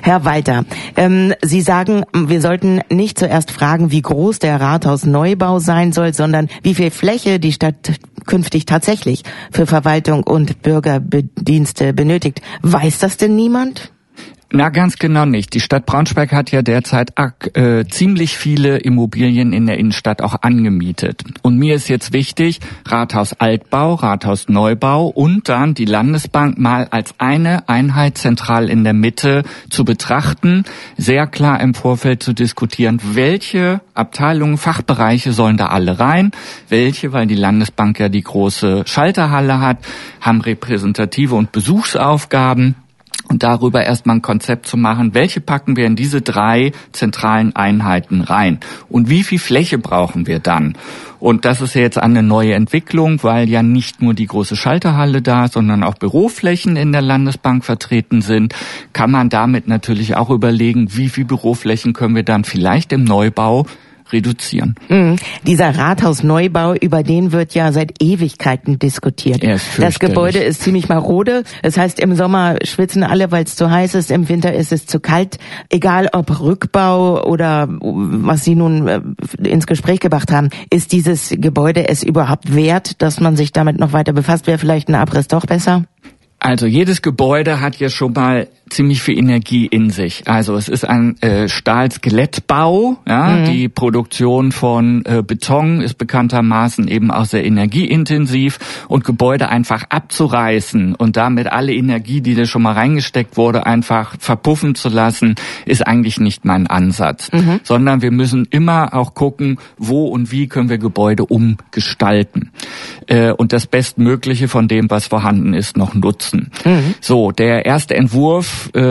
Herr Walter, Sie sagen, wir sollten nicht zuerst fragen, wie groß der Rathausneubau sein soll, sondern wie viel Fläche die Stadt künftig tatsächlich für Verwaltung und Bürgerdienste benötigt. Weiß das denn niemand? Na, ganz genau nicht. Die Stadt Braunschweig hat ja derzeit ziemlich viele Immobilien in der Innenstadt auch angemietet. Und mir ist jetzt wichtig, Rathaus Altbau, Rathaus Neubau und dann die Landesbank mal als eine Einheit zentral in der Mitte zu betrachten, sehr klar im Vorfeld zu diskutieren, welche Abteilungen, Fachbereiche sollen da alle rein, welche, weil die Landesbank ja die große Schalterhalle hat, haben repräsentative und Besuchsaufgaben. Und darüber erstmal ein Konzept zu machen, welche packen wir in diese 3 zentralen Einheiten rein und wie viel Fläche brauchen wir dann. Und das ist ja jetzt eine neue Entwicklung, weil ja nicht nur die große Schalterhalle da, sondern auch Büroflächen in der Landesbank vertreten sind, kann man damit natürlich auch überlegen, wie viel Büroflächen können wir dann vielleicht im Neubau reduzieren. Dieser Rathausneubau, über den wird ja seit Ewigkeiten diskutiert. Das Gebäude ist ziemlich marode. Das heißt, im Sommer schwitzen alle, weil es zu heiß ist, im Winter ist es zu kalt. Egal ob Rückbau oder was Sie nun ins Gespräch gebracht haben, ist dieses Gebäude es überhaupt wert, dass man sich damit noch weiter befasst? Wäre vielleicht ein Abriss doch besser? Also jedes Gebäude hat ja schon mal ziemlich viel Energie in sich. Also es ist ein Stahlskelettbau. Ja, die Produktion von Beton ist bekanntermaßen eben auch sehr energieintensiv und Gebäude einfach abzureißen und damit alle Energie, die da schon mal reingesteckt wurde, einfach verpuffen zu lassen, ist eigentlich nicht mein Ansatz. Sondern wir müssen immer auch gucken, wo und wie können wir Gebäude umgestalten und das Bestmögliche von dem, was vorhanden ist, noch nutzen. So, der erste Entwurf,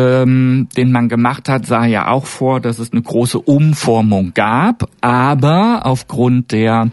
den man gemacht hat, sah ja auch vor, dass es eine große Umformung gab, aber aufgrund der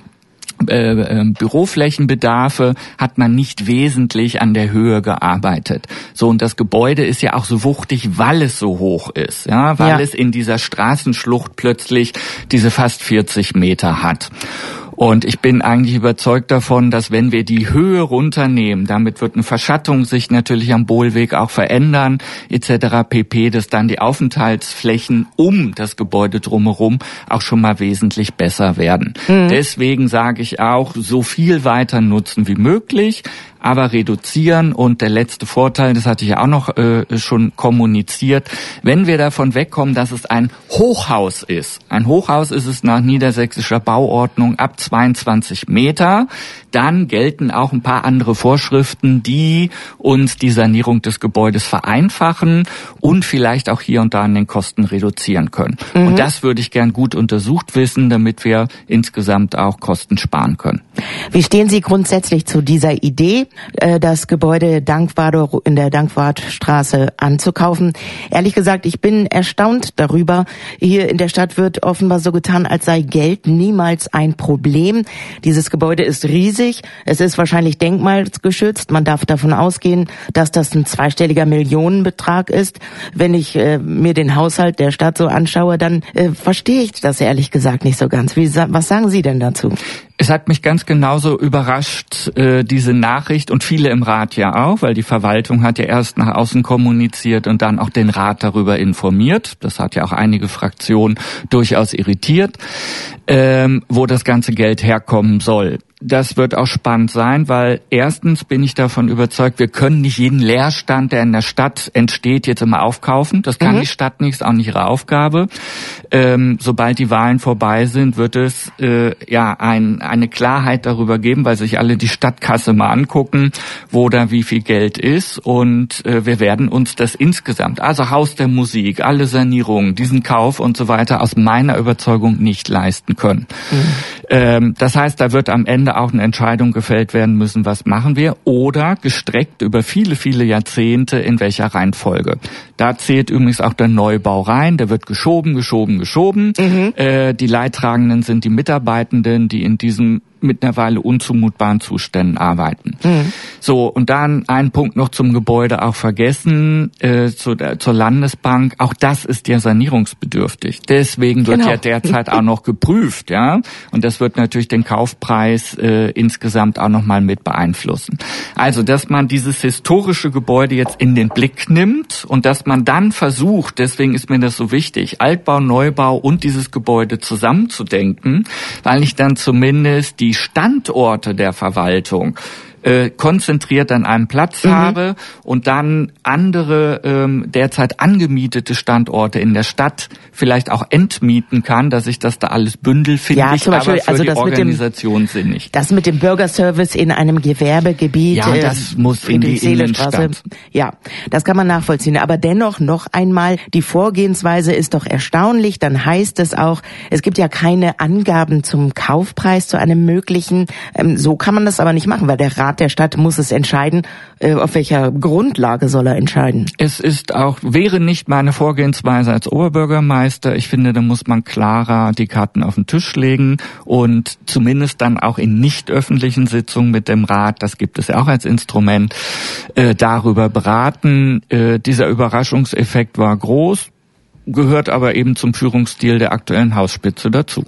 Büroflächenbedarfe hat man nicht wesentlich an der Höhe gearbeitet. So, und das Gebäude ist ja auch so wuchtig, weil es so hoch ist, ja, weil es in dieser Straßenschlucht plötzlich diese fast 40 Meter hat. Und ich bin eigentlich überzeugt davon, dass wenn wir die Höhe runternehmen, damit wird eine Verschattung sich natürlich am Bohlweg auch verändern, etc. pp., dass dann die Aufenthaltsflächen um das Gebäude drumherum auch schon mal wesentlich besser werden. Deswegen sage ich auch, so viel weiter nutzen wie möglich, aber reduzieren. Und der letzte Vorteil, das hatte ich ja auch noch schon kommuniziert, wenn wir davon wegkommen, dass es ein Hochhaus ist. Ein Hochhaus ist es nach niedersächsischer Bauordnung ab 22 Meter. Dann gelten auch ein paar andere Vorschriften, die uns die Sanierung des Gebäudes vereinfachen und vielleicht auch hier und da an den Kosten reduzieren können. Und das würde ich gern gut untersucht wissen, damit wir insgesamt auch Kosten sparen können. Wie stehen Sie grundsätzlich zu dieser Idee, das Gebäude Dankwart in der Dankwartstraße anzukaufen? Ehrlich gesagt, ich bin erstaunt darüber. Hier in der Stadt wird offenbar so getan, als sei Geld niemals ein Problem. Dieses Gebäude ist riesig. Es ist wahrscheinlich denkmalsgeschützt. Man darf davon ausgehen, dass das ein zweistelliger Millionenbetrag ist. Wenn ich mir den Haushalt der Stadt so anschaue, dann verstehe ich das ehrlich gesagt nicht so ganz. Was sagen Sie denn dazu? Es hat mich ganz genauso überrascht, diese Nachricht, und viele im Rat ja auch, weil die Verwaltung hat ja erst nach außen kommuniziert und dann auch den Rat darüber informiert. Das hat ja auch einige Fraktionen durchaus irritiert, wo das ganze Geld herkommen soll. Das wird auch spannend sein, weil erstens bin ich davon überzeugt, wir können nicht jeden Leerstand, der in der Stadt entsteht, jetzt immer aufkaufen. Das kann die Stadt nicht, ist auch nicht ihre Aufgabe. Sobald die Wahlen vorbei sind, wird es eine Klarheit darüber geben, weil sich alle die Stadtkasse mal angucken, wo da wie viel Geld ist. Und wir werden uns das insgesamt, also Haus der Musik, alle Sanierungen, diesen Kauf und so weiter, aus meiner Überzeugung nicht leisten können. Das heißt, da wird am Ende auch eine Entscheidung gefällt werden müssen, was machen wir, oder gestreckt über viele, viele Jahrzehnte, in welcher Reihenfolge. Da zählt übrigens auch der Neubau rein, der wird geschoben. Die Leidtragenden sind die Mitarbeitenden, die in diesem mittlerweile unzumutbaren Zuständen arbeiten. So, und dann ein Punkt noch zum Gebäude auch vergessen, zur Landesbank. Auch das ist ja sanierungsbedürftig. Deswegen wird ja derzeit auch noch geprüft, ja. Und das wird natürlich den Kaufpreis insgesamt auch nochmal mit beeinflussen. Also, dass man dieses historische Gebäude jetzt in den Blick nimmt und dass man dann versucht, deswegen ist mir das so wichtig, Altbau, Neubau und dieses Gebäude zusammenzudenken, weil ich dann zumindest die Standorte der Verwaltung konzentriert an einem Platz habe und dann andere derzeit angemietete Standorte in der Stadt vielleicht auch entmieten kann, dass ich das da alles bündel, finde ich aber für die Organisation sinnig. Das mit dem Bürgerservice in einem Gewerbegebiet. Ja, das muss in die Innenstadt. Ja, das kann man nachvollziehen. Aber dennoch noch einmal, die Vorgehensweise ist doch erstaunlich. Dann heißt es auch, es gibt ja keine Angaben zum Kaufpreis, zu einem möglichen. So kann man das aber nicht machen, weil der Rat der Stadt muss es entscheiden. Auf welcher Grundlage soll er entscheiden? Es wäre nicht meine Vorgehensweise als Oberbürgermeister. Ich finde, da muss man klarer die Karten auf den Tisch legen und zumindest dann auch in nicht öffentlichen Sitzungen mit dem Rat, das gibt es ja auch als Instrument, darüber beraten. Dieser Überraschungseffekt war groß, gehört aber eben zum Führungsstil der aktuellen Hausspitze dazu.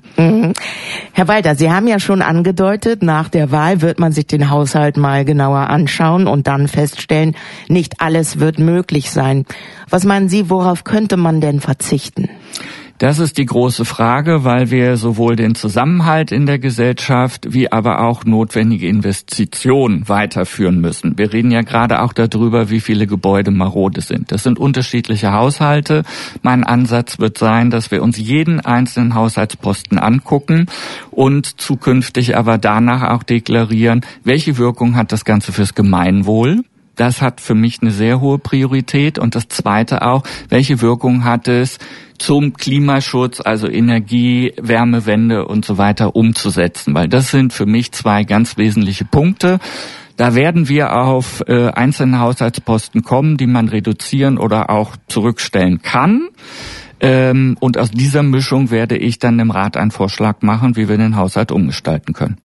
Herr Walter, Sie haben ja schon angedeutet, nach der Wahl wird man sich den Haushalt mal genauer anschauen und dann feststellen, nicht alles wird möglich sein. Was meinen Sie, worauf könnte man denn verzichten? Das ist die große Frage, weil wir sowohl den Zusammenhalt in der Gesellschaft wie aber auch notwendige Investitionen weiterführen müssen. Wir reden ja gerade auch darüber, wie viele Gebäude marode sind. Das sind unterschiedliche Haushalte. Mein Ansatz wird sein, dass wir uns jeden einzelnen Haushaltsposten angucken und zukünftig aber danach auch deklarieren, welche Wirkung hat das Ganze fürs Gemeinwohl. Das hat für mich eine sehr hohe Priorität. Und das Zweite auch, welche Wirkung hat es zum Klimaschutz, also Energie, Wärmewende und so weiter umzusetzen? Weil das sind für mich zwei ganz wesentliche Punkte. Da werden wir auf einzelne Haushaltsposten kommen, die man reduzieren oder auch zurückstellen kann. Und aus dieser Mischung werde ich dann dem Rat einen Vorschlag machen, wie wir den Haushalt umgestalten können.